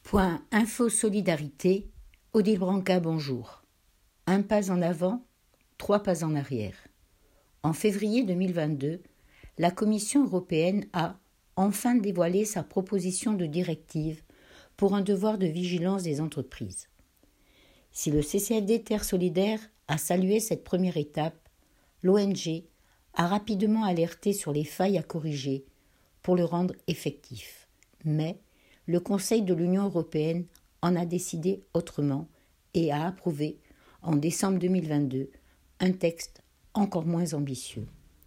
Point Info Solidarité, Odile Branca, bonjour. Un pas en avant, 3 pas en arrière. En février 2022, la Commission européenne a enfin dévoilé sa proposition de directive pour un devoir de vigilance des entreprises. Si le CCFD Terre Solidaire a salué cette première étape, l'ONG a rapidement alerté sur les failles à corriger pour le rendre effectif. Mais le Conseil de l'Union européenne en a décidé autrement et a approuvé, en décembre 2022, un texte encore moins ambitieux.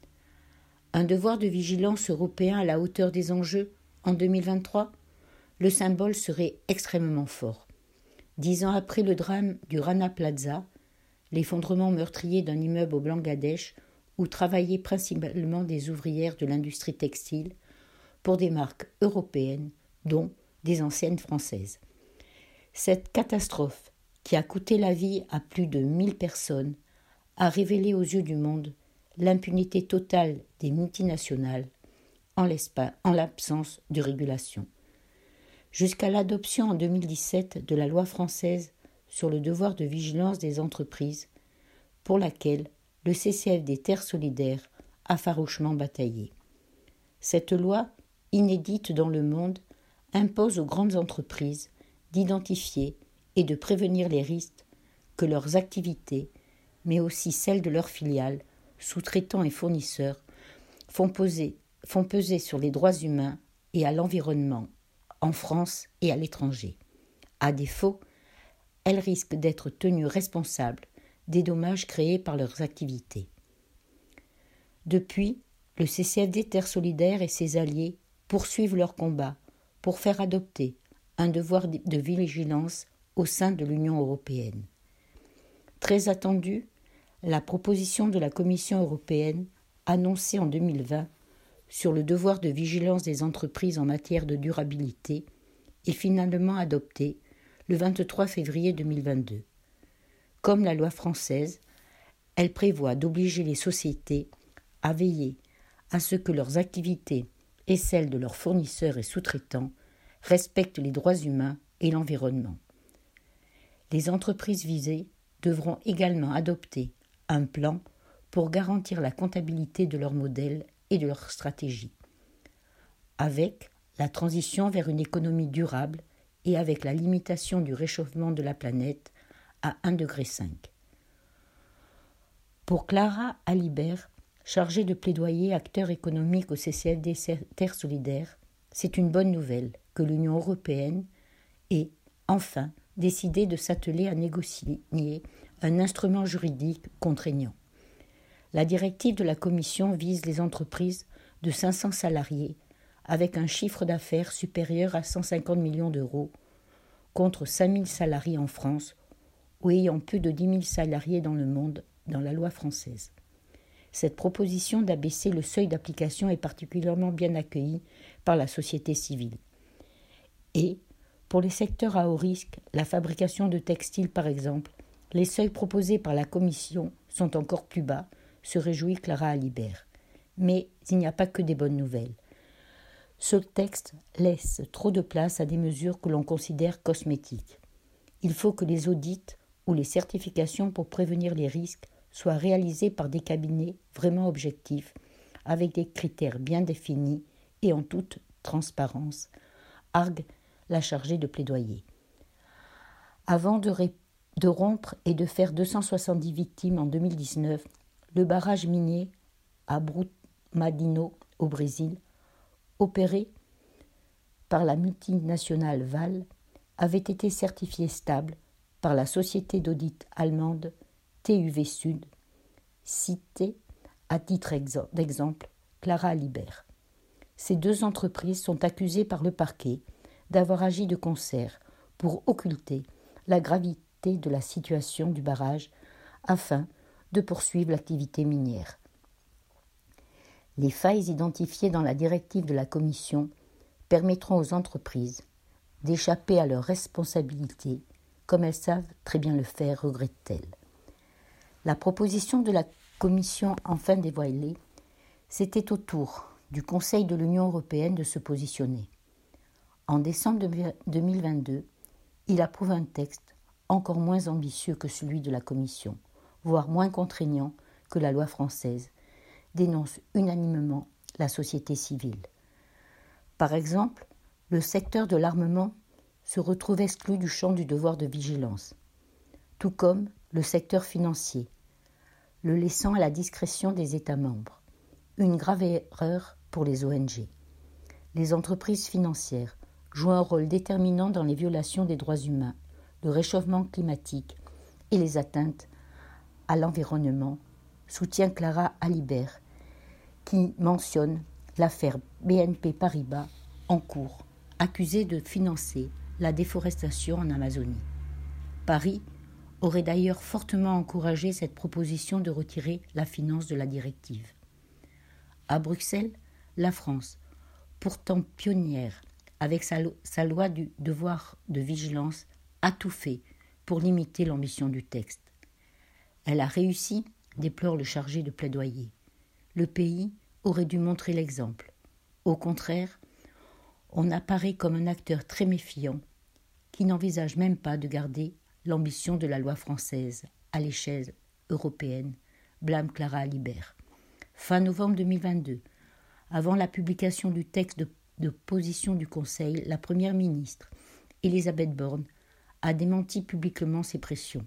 Un devoir de vigilance européen à la hauteur des enjeux en 2023, le symbole serait extrêmement fort. 10 ans après le drame du Rana Plaza, l'effondrement meurtrier d'un immeuble au Bangladesh où travaillaient principalement des ouvrières de l'industrie textile pour des marques européennes, dont des enseignes françaises. Cette catastrophe, qui a coûté la vie à plus de 1000 personnes, a révélé aux yeux du monde l'impunité totale des multinationales en l'absence de régulation. Jusqu'à l'adoption en 2017 de la loi française sur le devoir de vigilance des entreprises, pour laquelle le CCFD Terre Solidaire a farouchement bataillé. Cette loi, inédite dans le monde, impose aux grandes entreprises d'identifier et de prévenir les risques que leurs activités, mais aussi celles de leurs filiales, sous-traitants et fournisseurs, font peser sur les droits humains et à l'environnement, en France et à l'étranger. À défaut, elles risquent d'être tenues responsables des dommages créés par leurs activités. Depuis, le CCFD Terre Solidaire et ses alliés poursuivent leur combat pour faire adopter un devoir de vigilance au sein de l'Union européenne. Très attendue, la proposition de la Commission européenne, annoncée en 2020, sur le devoir de vigilance des entreprises en matière de durabilité, est finalement adoptée le 23 février 2022. Comme la loi française, elle prévoit d'obliger les sociétés à veiller à ce que leurs activités et celles de leurs fournisseurs et sous-traitants respectent les droits humains et l'environnement. Les entreprises visées devront également adopter un plan pour garantir la comptabilité de leurs modèles et de leurs stratégies. Avec la transition vers une économie durable et avec la limitation du réchauffement de la planète à 1,5 degré. Pour Clara Alibert, chargée de plaidoyer acteur économique au CCFD Terre Solidaire, c'est une bonne nouvelle que l'Union européenne ait enfin décidé de s'atteler à négocier un instrument juridique contraignant. La directive de la Commission vise les entreprises de 500 salariés avec un chiffre d'affaires supérieur à 150 millions d'euros contre 5 000 salariés en France ou ayant plus de 10 000 salariés dans le monde dans la loi française. Cette proposition d'abaisser le seuil d'application est particulièrement bien accueillie par la société civile. Et, pour les secteurs à haut risque, la fabrication de textiles par exemple, les seuils proposés par la Commission sont encore plus bas, se réjouit Clara Alibert. Mais il n'y a pas que des bonnes nouvelles. Ce texte laisse trop de place à des mesures que l'on considère cosmétiques. Il faut que les audits ou les certifications pour prévenir les risques soient réalisés par des cabinets vraiment objectifs, avec des critères bien définis et en toute transparence, argue la chargée de plaidoyer. Avant de rompre et de faire 270 victimes en 2019, le barrage minier à Brumadinho au Brésil, opéré par la multinationale Vale, avait été certifié stable par la société d'audit allemande TÜV Sud, citée à titre d'exemple Clara Alibert. Ces deux entreprises sont accusées par le parquet d'avoir agi de concert pour occulter la gravité de la situation du barrage afin de poursuivre l'activité minière. Les failles identifiées dans la directive de la Commission permettront aux entreprises d'échapper à leurs responsabilités comme elles savent très bien le faire, regrette-t-elle. La proposition de la Commission enfin dévoilée, c'était au tour du Conseil de l'Union européenne de se positionner. En décembre 2022, il approuve un texte encore moins ambitieux que celui de la Commission, voire moins contraignant que la loi française, dénonce unanimement la société civile. Par exemple, le secteur de l'armement se retrouve exclu du champ du devoir de vigilance, tout comme le secteur financier, le laissant à la discrétion des États membres. Une grave erreur pour les ONG. Les entreprises financières jouent un rôle déterminant dans les violations des droits humains, le réchauffement climatique et les atteintes à l'environnement, soutient Clara Alibert, qui mentionne l'affaire BNP Paribas en cours, accusée de financer la déforestation en Amazonie. Paris aurait d'ailleurs fortement encouragé cette proposition de retirer la finance de la directive. À Bruxelles, la France, pourtant pionnière avec sa loi du devoir de vigilance, a tout fait pour limiter l'ambition du texte. Elle a réussi, déplore le chargé de plaidoyer. Le pays aurait dû montrer l'exemple. Au contraire, on apparaît comme un acteur très méfiant qui n'envisage même pas de garder l'ambition de la loi française à l'échelle européenne, blâme Clara Alibert. Fin novembre 2022, avant la publication du texte de position du Conseil, la Première ministre, Elisabeth Borne, a démenti publiquement ces pressions.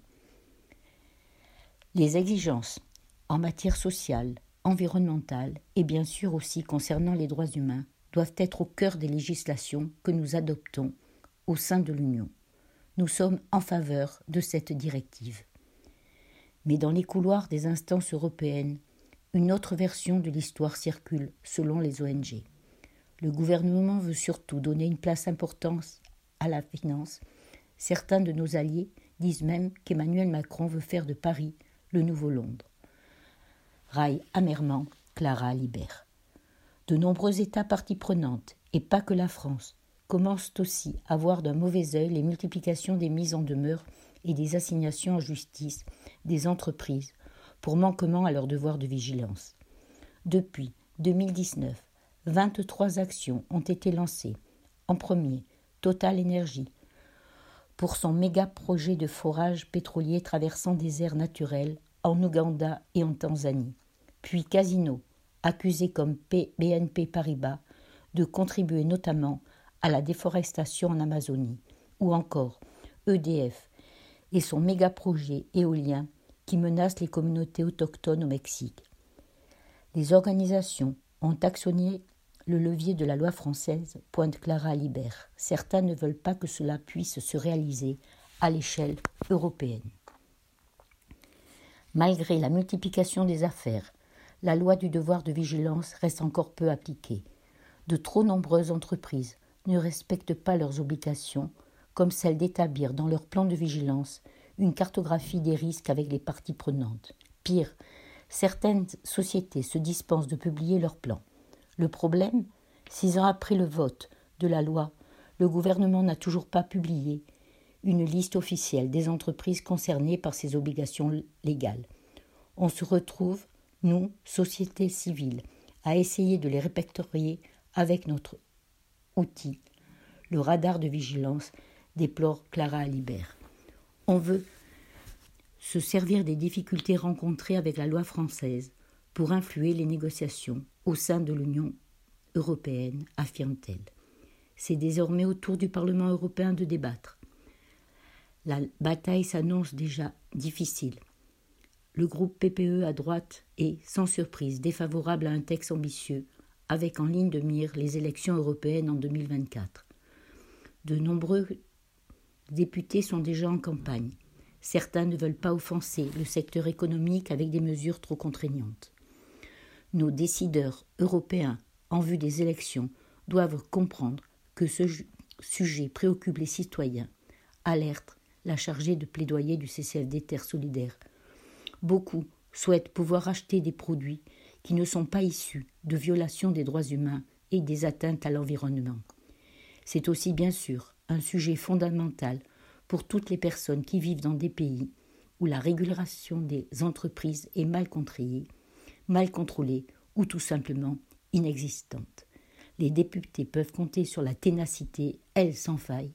Les exigences en matière sociale, environnementale et bien sûr aussi concernant les droits humains doivent être au cœur des législations que nous adoptons au sein de l'Union. Nous sommes en faveur de cette directive. Mais dans les couloirs des instances européennes, une autre version de l'histoire circule selon les ONG. Le gouvernement veut surtout donner une place importante à la finance. Certains de nos alliés disent même qu'Emmanuel Macron veut faire de Paris le nouveau Londres. Raille amèrement Clara Alibert. De nombreux États parties prenantes, et pas que la France, commencent aussi à voir d'un mauvais œil les multiplications des mises en demeure et des assignations en justice des entreprises pour manquement à leur devoir de vigilance. Depuis 2019, 23 actions ont été lancées. En premier, Total Energy, pour son méga-projet de forage pétrolier traversant des aires naturelles en Ouganda et en Tanzanie. Puis Casino, accusé comme BNP Paribas de contribuer notamment à la déforestation en Amazonie, ou encore EDF et son méga-projet éolien qui menace les communautés autochtones au Mexique. Les organisations ont actionné le levier de la loi française, pointe Clara Alibert. Certains ne veulent pas que cela puisse se réaliser à l'échelle européenne. Malgré la multiplication des affaires, la loi du devoir de vigilance reste encore peu appliquée. De trop nombreuses entreprises ne respectent pas leurs obligations, comme celle d'établir dans leur plan de vigilance une cartographie des risques avec les parties prenantes. Pire, certaines sociétés se dispensent de publier leurs plans. Le problème, 6 ans après le vote de la loi, le gouvernement n'a toujours pas publié une liste officielle des entreprises concernées par ces obligations légales. On se retrouve, nous, société civile, à essayer de les répertorier avec notre outil, le radar de vigilance, déplore Clara Alibert. On veut se servir des difficultés rencontrées avec la loi française pour influer les négociations au sein de l'Union européenne, affirme-t-elle. C'est désormais au tour du Parlement européen de débattre. La bataille s'annonce déjà difficile. Le groupe PPE à droite est, sans surprise, défavorable à un texte ambitieux, avec en ligne de mire les élections européennes en 2024. De nombreux députés sont déjà en campagne. Certains ne veulent pas offenser le secteur économique avec des mesures trop contraignantes. Nos décideurs européens, en vue des élections, doivent comprendre que ce sujet préoccupe les citoyens, alerte la chargée de plaidoyer du CCFD Terre Solidaire. Beaucoup souhaitent pouvoir acheter des produits qui ne sont pas issus de violations des droits humains et des atteintes à l'environnement. C'est aussi bien sûr un sujet fondamental pour toutes les personnes qui vivent dans des pays où la régulation des entreprises est mal contrôlée ou tout simplement inexistante. Les députés peuvent compter sur la ténacité, elle sans faille,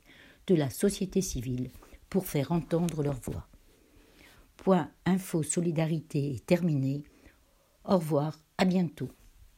de la société civile pour faire entendre leur voix. Point info solidarité est terminé. Au revoir, à bientôt.